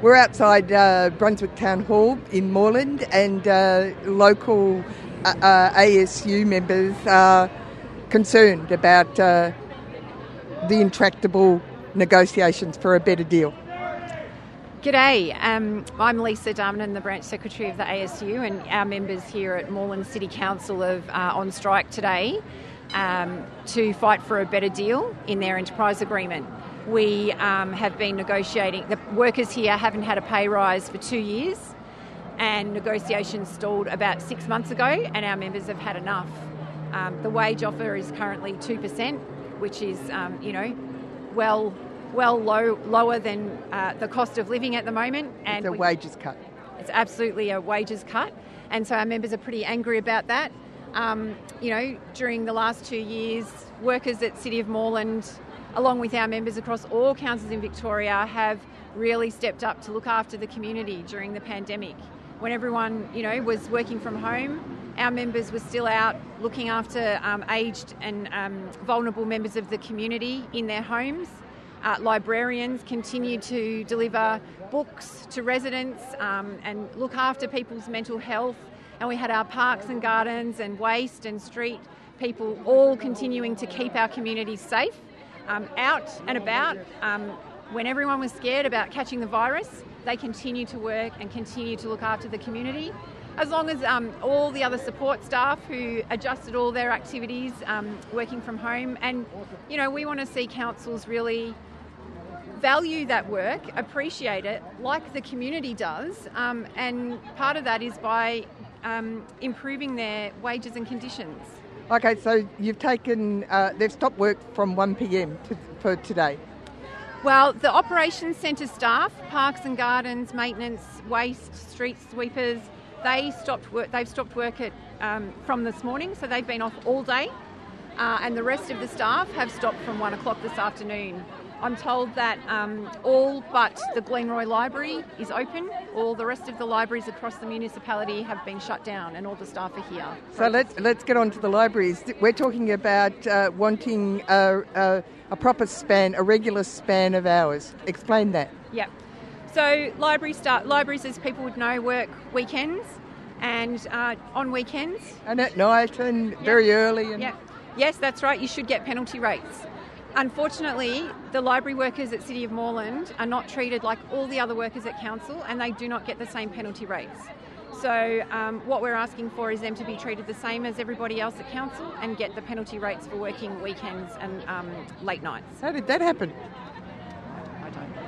We're outside Brunswick Town Hall in Moreland, and local ASU members are concerned about the intractable negotiations for a better deal. G'day, I'm Lisa Darmanin, the Branch Secretary of the ASU, and our members here at Moreland City Council are on strike today to fight for a better deal in their enterprise agreement. We have been negotiating. The workers here haven't had a pay rise for 2 years, and negotiations stalled about 6 months ago, and our members have had enough. The wage offer is currently 2%, which is, lower than the cost of living at the moment. And it's a wages cut. It's absolutely a wages cut, and so our members are pretty angry about that. During the last 2 years, workers at City of Moreland, along with our members across all councils in Victoria, have really stepped up to look after the community during the pandemic. When everyone, was working from home, our members were still out looking after aged and vulnerable members of the community in their homes. Librarians continued to deliver books to residents and look after people's mental health. And we had our parks and gardens and waste and street people all continuing to keep our communities safe. Out and about, when everyone was scared about catching the virus, they continue to work and continue to look after the community, as long as all the other support staff who adjusted all their activities working from home. And, we want to see councils really value that work, appreciate it, like the community does, and part of that is by improving their wages and conditions. Okay, so you've taken, they've stopped work from 1 p.m. for today. Well, the operations centre staff, parks and gardens, maintenance, waste, street sweepers, they've stopped work from this morning, so they've been off all day, and the rest of the staff have stopped from 1 o'clock this afternoon. I'm told that all but the Glenroy Library is open. All the rest of the libraries across the municipality have been shut down, and all the staff are here. So let's get on to the libraries. We're talking about wanting a proper span, a regular span of hours. Explain that. Yeah. So libraries, as people would know, work weekends and on weekends. And at night and very early. And... Yeah. Yes, that's right. You should get penalty rates. Unfortunately, the library workers at City of Moreland are not treated like all the other workers at council, and they do not get the same penalty rates. So what we're asking for is them to be treated the same as everybody else at council and get the penalty rates for working weekends and late nights. How did that happen? I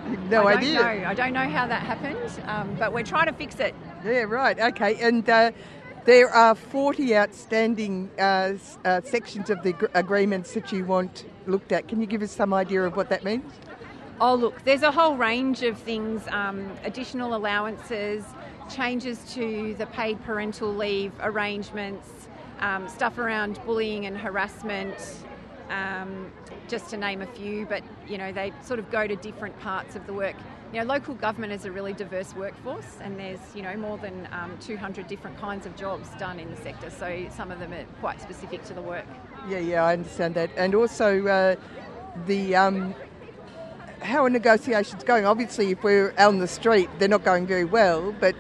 don't know how that happened, but we're trying to fix it. Yeah, right. Okay, and there are 40 outstanding sections of the agreements that you want looked at. Can you give us some idea of what that means? Oh, look, there's a whole range of things, additional allowances, changes to the paid parental leave arrangements, stuff around bullying and harassment, just to name a few, but, they sort of go to different parts of the work. Local government is a really diverse workforce, and there's, more than 200 different kinds of jobs done in the sector, so some of them are quite specific to the work. Yeah, I understand that. And also how are negotiations going? Obviously, if we're out on the street, they're not going very well, but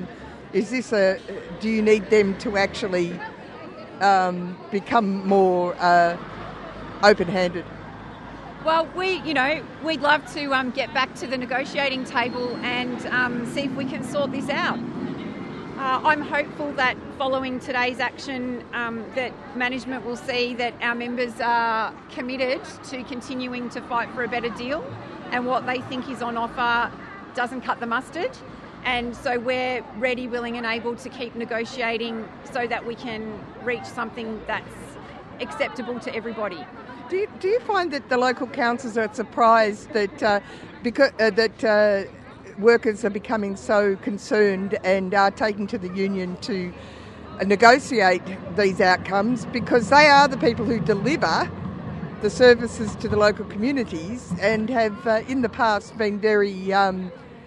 do you need them to actually become more open-handed? Well, we'd love to get back to the negotiating table and see if we can sort this out. I'm hopeful that following today's action that management will see that our members are committed to continuing to fight for a better deal, and what they think is on offer doesn't cut the mustard. And so we're ready, willing and able to keep negotiating so that we can reach something that's acceptable to everybody. Do you find that the local councils are surprised that workers are becoming so concerned and are taking to the union to negotiate these outcomes, because they are the people who deliver the services to the local communities and have in the past been very, I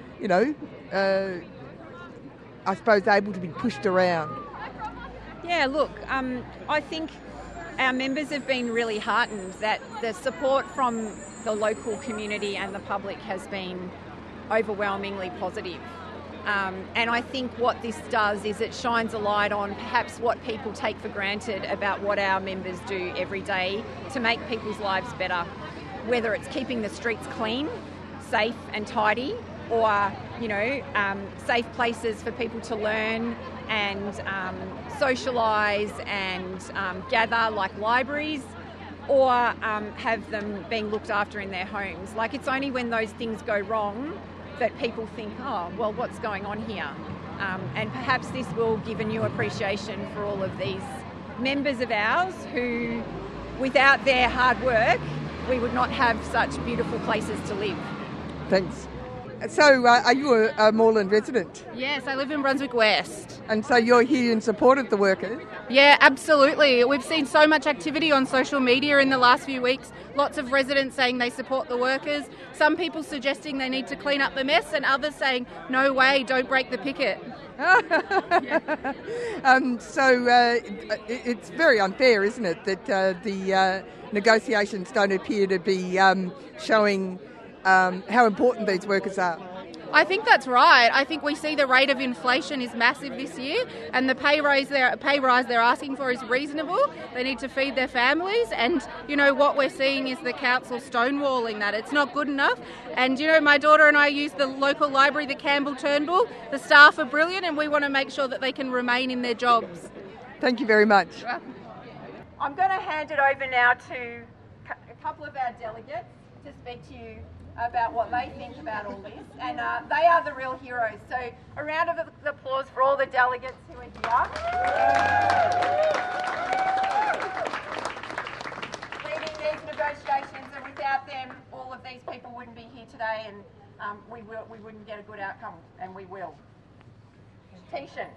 suppose, able to be pushed around? Yeah, look, I think our members have been really heartened that the support from the local community and the public has been overwhelmingly positive. And I think what this does is it shines a light on perhaps what people take for granted about what our members do every day to make people's lives better, whether it's keeping the streets clean, safe and tidy, or, safe places for people to learn and socialise and gather, like libraries, or have them being looked after in their homes. Like, it's only when those things go wrong that people think, oh, well, what's going on here? And perhaps this will give a new appreciation for all of these members of ours who, without their hard work, we would not have such beautiful places to live. Thanks. So, are you a Moreland resident? Yes, I live in Brunswick West. And so you're here in support of the workers? Yeah, absolutely. We've seen so much activity on social media in the last few weeks. Lots of residents saying they support the workers. Some people suggesting they need to clean up the mess, and others saying, no way, don't break the picket. It's very unfair, isn't it, that the negotiations don't appear to be showing how important these workers are? I think that's right. I think we see the rate of inflation is massive this year, and the pay rise they're asking for is reasonable. They need to feed their families, and what we're seeing is the council stonewalling that. It's not good enough. And my daughter and I use the local library, the Campbell Turnbull. The staff are brilliant, and we want to make sure that they can remain in their jobs. Thank you very much. I'm going to hand it over now to a couple of our delegates to speak to you about what they think about all this, and they are the real heroes. So a round of applause for all the delegates who are here. Leading these negotiations, and without them, all of these people wouldn't be here today, and we wouldn't get a good outcome, and we will. Tishan.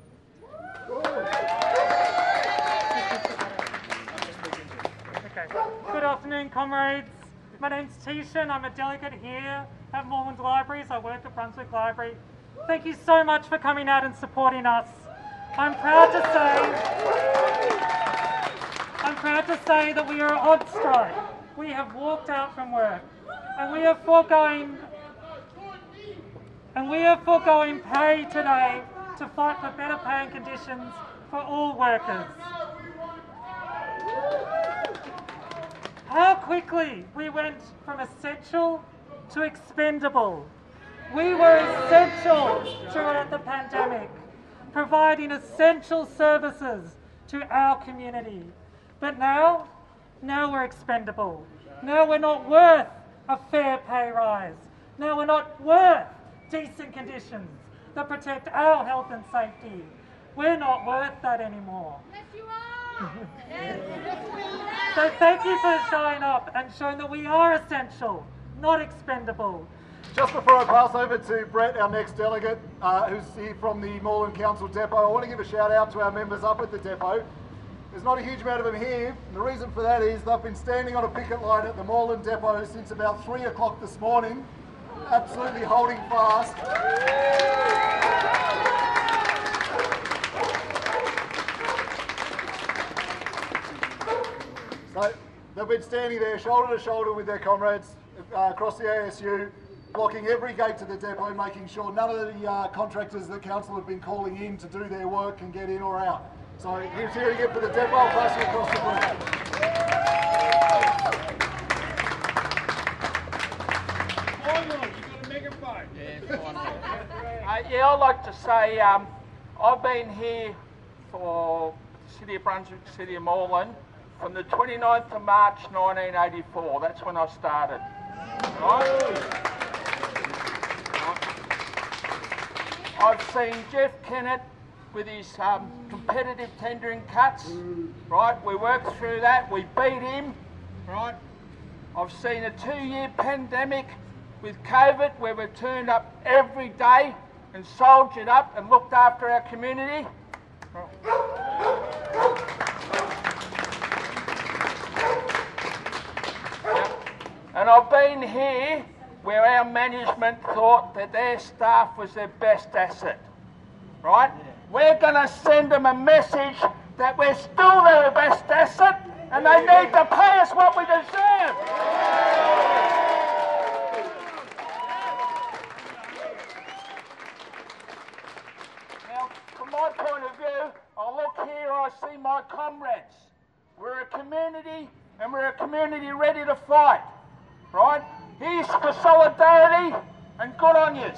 Okay. Good afternoon, comrades. My name's Tishan. I'm a delegate here at Moreland Libraries. I work at Brunswick Library. Thank you so much for coming out and supporting us. I'm proud to say that we are on strike. We have walked out from work, and we are foregoing pay today to fight for better pay and conditions for all workers. How quickly we went from essential to expendable. We were essential throughout the pandemic, providing essential services to our community. But now we're expendable. Now we're not worth a fair pay rise. Now we're not worth decent conditions that protect our health and safety. We're not worth that anymore. Yes, you are! So thank you for showing up and showing that we are essential, not expendable. Just before I pass over to Brett, our next delegate, who's here from the Moreland Council Depot, I want to give a shout out to our members up at the depot. There's not a huge amount of them here, and the reason for that is they've been standing on a picket line at the Moreland Depot since about 3 o'clock this morning, absolutely holding fast. So they've been standing there shoulder to shoulder with their comrades across the ASU, blocking every gate to the depot, making sure none of the contractors that council have been calling in to do their work can get in or out. So here's hearing it for the depot, I'll pass you across the Yeah, I'd like to say I've been here for City of Brunswick, City of Moreland from the 29th of March 1984. That's when I started. Right? I've seen Jeff Kennett with his competitive tendering cuts, right? We worked through that, we beat him, right? I've seen a 2-year pandemic with COVID where we've turned up every day and soldiered up and looked after our community. And I've been here where our management thought that their staff was their best asset, right? We're going to send them a message that we're still their best asset and they need to pay us what we deserve. I see my comrades. We're a community, and we're a community ready to fight, right? Here's for solidarity, and good on yous.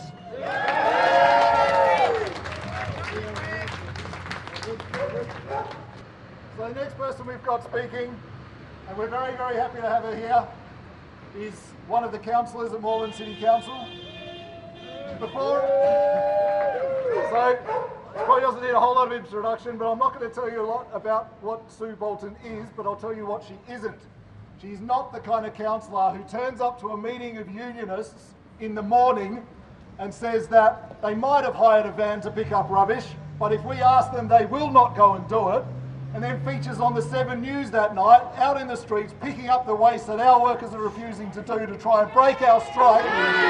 So the next person we've got speaking, and we're very, very happy to have her here, is one of the councillors at Moreland City Council. So, probably doesn't need a whole lot of introduction, but I'm not going to tell you a lot about what Sue Bolton is, but I'll tell you what she isn't. She's not the kind of councillor who turns up to a meeting of unionists in the morning and says that they might have hired a van to pick up rubbish, but if we ask them, they will not go and do it, and then features on the 7 News that night, out in the streets, picking up the waste that our workers are refusing to do to try and break our strike.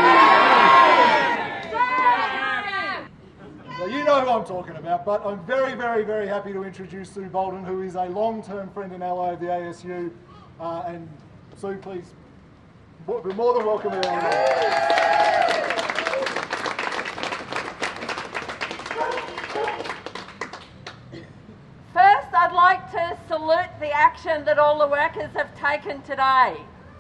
So you know who I'm talking about, but I'm very, very, very happy to introduce Sue Bolton, who is a long-term friend and ally of the ASU. And Sue, please, be more than welcome to our First, I'd like to salute the action that all the workers have taken today.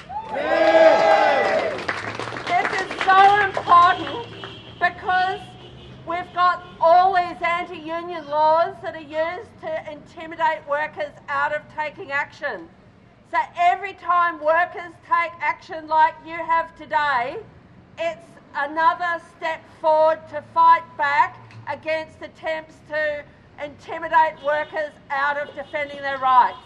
This is so important because we've got all these anti-union laws that are used to intimidate workers out of taking action. So every time workers take action like you have today, it's another step forward to fight back against attempts to intimidate workers out of defending their rights.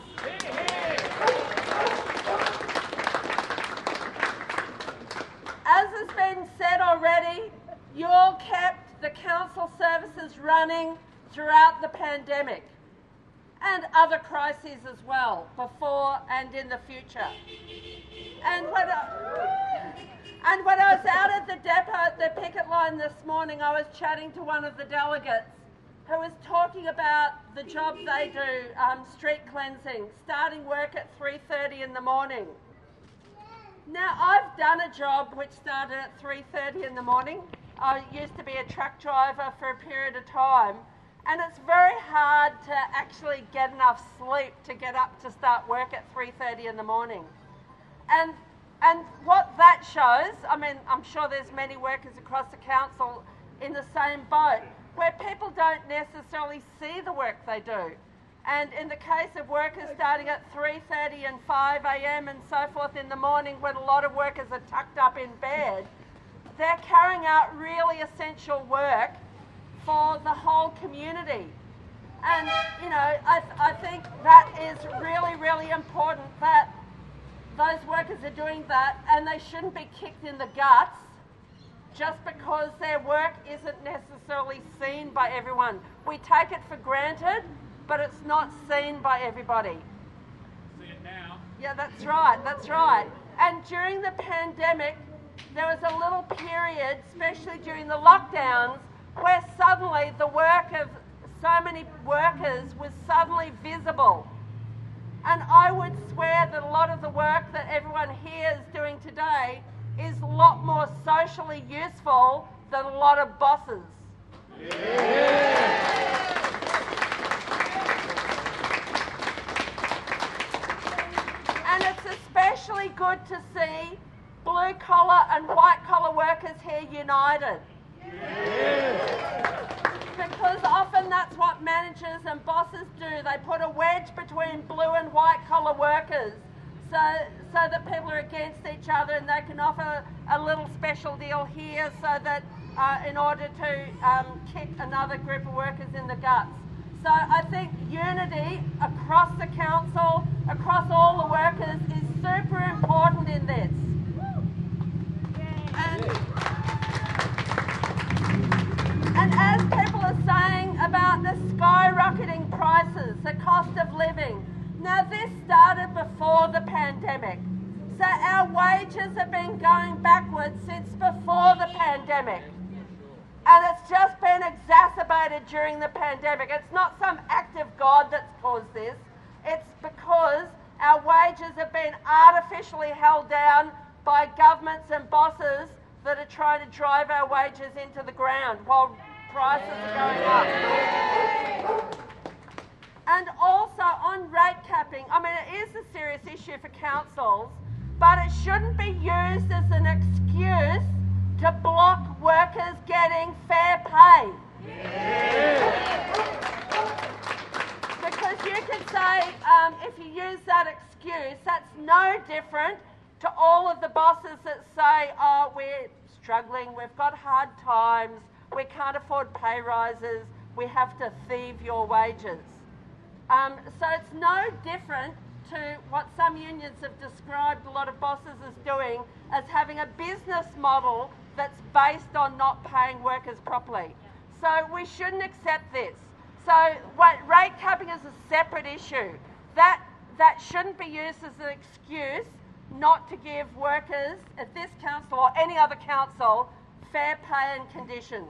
As has been said already, you all kept the council services running throughout the pandemic and other crises as well, before and in the future. And when I was out at the depot at the picket line this morning, I was chatting to one of the delegates who was talking about the job they do, street cleansing, starting work at 3:30 in the morning. Now, I've done a job which started at 3:30 in the morning. I used to be a truck driver for a period of time, and it's very hard to actually get enough sleep to get up to start work at 3:30 in the morning. And what that shows, I mean, I'm sure there's many workers across the council in the same boat, where people don't necessarily see the work they do. And in the case of workers starting at 3:30 and 5 a.m. and so forth in the morning, when a lot of workers are tucked up in bed, they're carrying out really essential work for the whole community. And, you know, I think that is really, really important that those workers are doing that, and they shouldn't be kicked in the guts just because their work isn't necessarily seen by everyone. We take it for granted, but it's not seen by everybody. See it now. Yeah, that's right, that's right. And during the pandemic, there was a little period, especially during the lockdowns, where suddenly the work of so many workers was suddenly visible. And I would swear that a lot of the work that everyone here is doing today is a lot more socially useful than a lot of bosses. And it's especially good to see blue collar and white collar workers here united. Because often that's what managers and bosses do. They put a wedge between blue and white collar workers so that people are against each other, and they can offer a little special deal here so that in order to kick another group of workers in the guts. So I think unity across the council, across all the workers, is super important in this. And as people are saying about the skyrocketing prices, the cost of living, now this started before the pandemic. So our wages have been going backwards since before the pandemic. And it's just been exacerbated during the pandemic. It's not some act of God that's caused this. It's because our wages have been artificially held down by governments and bosses that are trying to drive our wages into the ground while prices are going up. And also on rate capping, I mean, it is a serious issue for councils, but it shouldn't be used as an excuse to block workers getting fair pay. Because you could say, if you use that excuse, that's no different to all of the bosses that say, oh, we're struggling, we've got hard times, we can't afford pay rises, we have to thieve your wages. So it's no different to what some unions have described a lot of bosses as doing, as having a business model that's based on not paying workers properly. So we shouldn't accept this. So rate capping is a separate issue. That shouldn't be used as an excuse not to give workers at this council or any other council fair pay and conditions.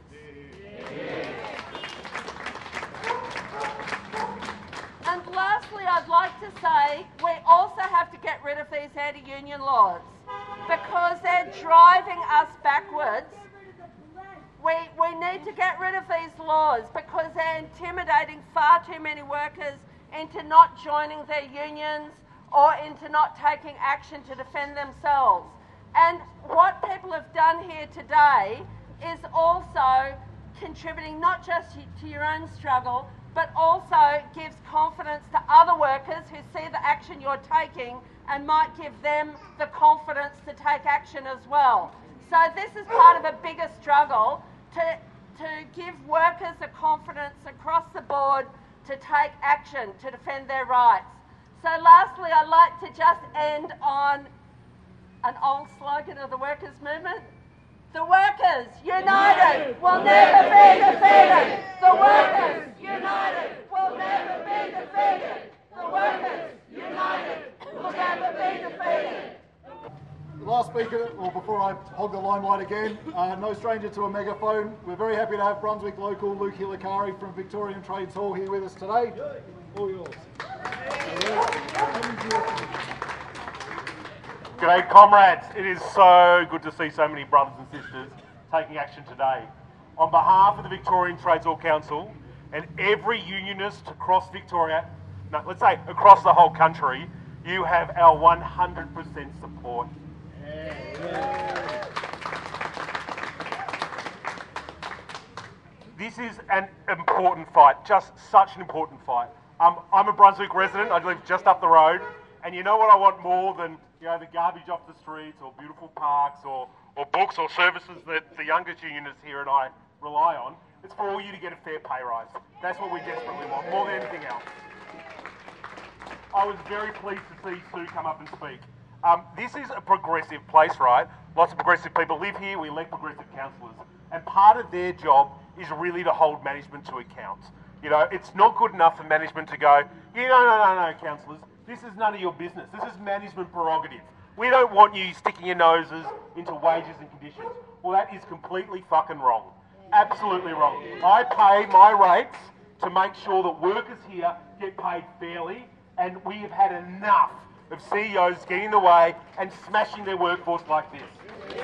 And lastly, I'd like to say we also have to get rid of these anti-union laws because they're driving us backwards. We need to get rid of these laws because they're intimidating far too many workers into not joining their unions or into not taking action to defend themselves. And what people have done here today is also contributing not just to your own struggle, but also gives confidence to other workers who see the action you're taking and might give them the confidence to take action as well. So this is part of a bigger struggle to give workers the confidence across the board to take action to defend their rights. So lastly, I'd like to just end on an old slogan of the workers' movement. The workers united will never be defeated. The workers united will never be defeated. The workers united will never be defeated. The last speaker, or before I hog the limelight again, no stranger to a megaphone. We're very happy to have Brunswick local Luke Hilakari from Victorian Trades Hall here with us today. All yours. G'day comrades, it is so good to see so many brothers and sisters taking action today. On behalf of the Victorian Trades Hall Council and every unionist across Victoria, no, let's say across the whole country, you have our 100% support. This is an important fight, just such an important fight. I'm a Brunswick resident, I live just up the road, and you know what I want more than the garbage off the streets or beautiful parks or books or services that the youngest unionists here and I rely on? It's for all you to get a fair pay rise. That's what we desperately want, more than anything else. I was very pleased to see Sue come up and speak. This is a progressive place, right? Lots of progressive people live here, we elect progressive councillors. And part of their job is really to hold management to account. It's not good enough for management to go, no, councillors, this is none of your business. This is management prerogative. We don't want you sticking your noses into wages and conditions. Well, that is completely fucking wrong. Absolutely wrong. I pay my rates to make sure that workers here get paid fairly, and we have had enough of CEOs getting in the way and smashing their workforce like this.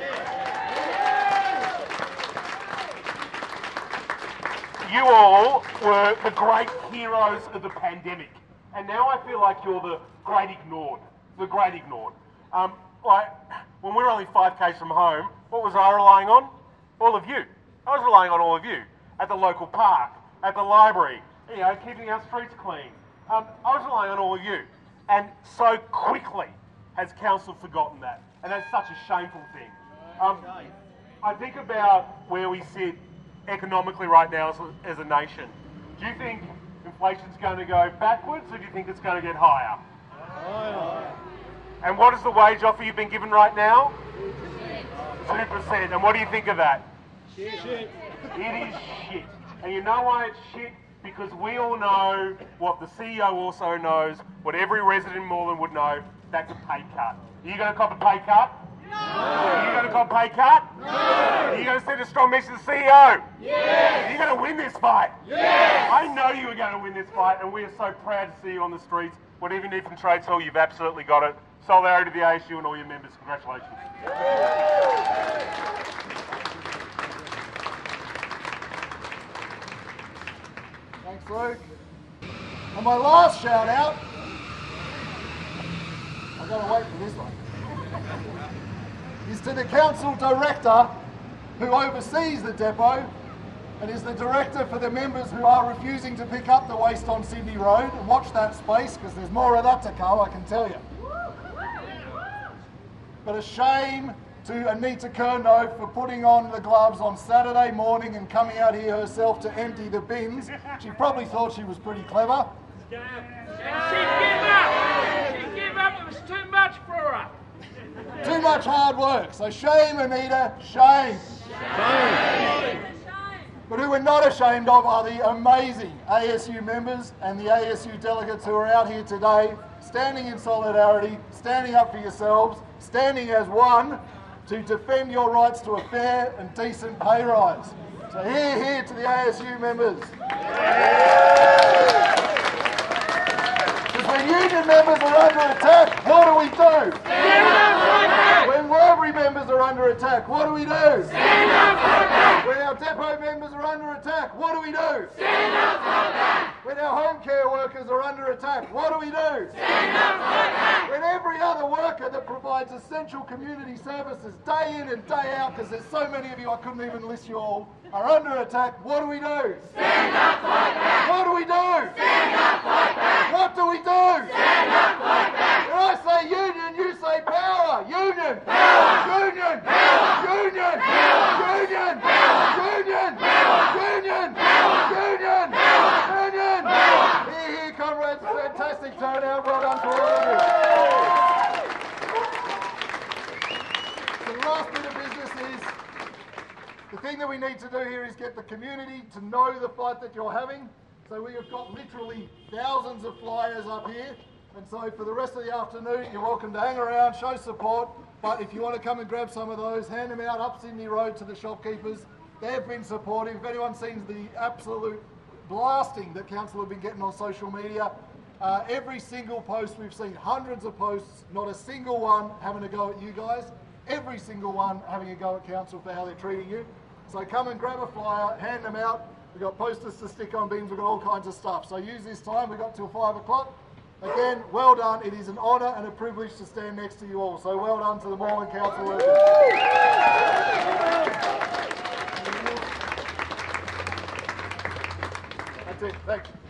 You all were the great heroes of the pandemic, and now I feel like you're the great ignored. When we were only 5 k's from home, what was I relying on? All of you. I was relying on all of you at the local park, at the library, keeping our streets clean. I was relying on all of you. And so quickly has council forgotten that. And that's such a shameful thing. I think about where we sit economically right now as a nation. Do you think inflation's going to go backwards, or do you think it's going to get higher? Higher. And what is the wage offer you've been given right now? 2%. And what do you think of that? Shit. It is shit. And you know why it's shit? Because we all know what the CEO also knows, what every resident in Moreland would know, that's a pay cut. Are you going to cop a pay cut? No! Are you going to cop a pay cut? No! Are you going to send a strong message to the CEO? Yes! Are you going to win this fight? Yes! I know you are going to win this fight, and we are so proud to see you on the streets. Whatever you need from Trades Hall, you've absolutely got it. Solidarity to the ASU and all your members. Congratulations. Thanks, Luke. And my last shout out, I've got to wait for this one, is to the council director who oversees the depot and is the director for the members who are refusing to pick up the waste on Sydney Road. And watch that space, because there's more of that to come, I can tell you. But a shame to Anita Curnow for putting on the gloves on Saturday morning and coming out here herself to empty the bins. She probably thought she was pretty clever. She gave up. She gave up. It was too much for her. Too much hard work. So shame, Anita, shame. Shame. But who we're not ashamed of are the amazing ASU members and the ASU delegates who are out here today, standing in solidarity, standing up for yourselves, standing as one to defend your rights to a fair and decent pay rise. So hear to the ASU members. Because when union members are under attack, what do we do? When library members are under attack, what do we do? Stand up for that. When our depot members are under attack, what do we do? Stand up for that. When our home care workers are under attack, what do we do? Stand up for that. When every other worker that provides essential community services day in and day out, because there's so many of you, I couldn't even list you all, are under attack, what do we do? Stand up for that. What do we do? Stand up for that. What do we do? Stand up for that. When I say union, you say power. Union. Power. Union. Power. Union. Power. Union. Power. Union. Power. Union. Power. Union. Power. Union. Power. Here, comrades. Fantastic turnout. Well done to all of you. The last bit of business is the thing that we need to do here is get the community to know the fight that you're having. So we have got literally thousands of flyers up here. And so for the rest of the afternoon, you're welcome to hang around, show support. But if you want to come and grab some of those, hand them out up Sydney Road to the shopkeepers. They've been supportive. If anyone sees the absolute blasting that council have been getting on social media, every single post, we've seen hundreds of posts, not a single one having a go at you guys. Every single one having a go at council for how they're treating you. So come and grab a flyer, hand them out. We've got posters to stick on bins, we've got all kinds of stuff. So use this time, we've got till 5 o'clock. Again, well done. It is an honour and a privilege to stand next to you all. So well done to the Moreland Council workers. That's it. Thanks.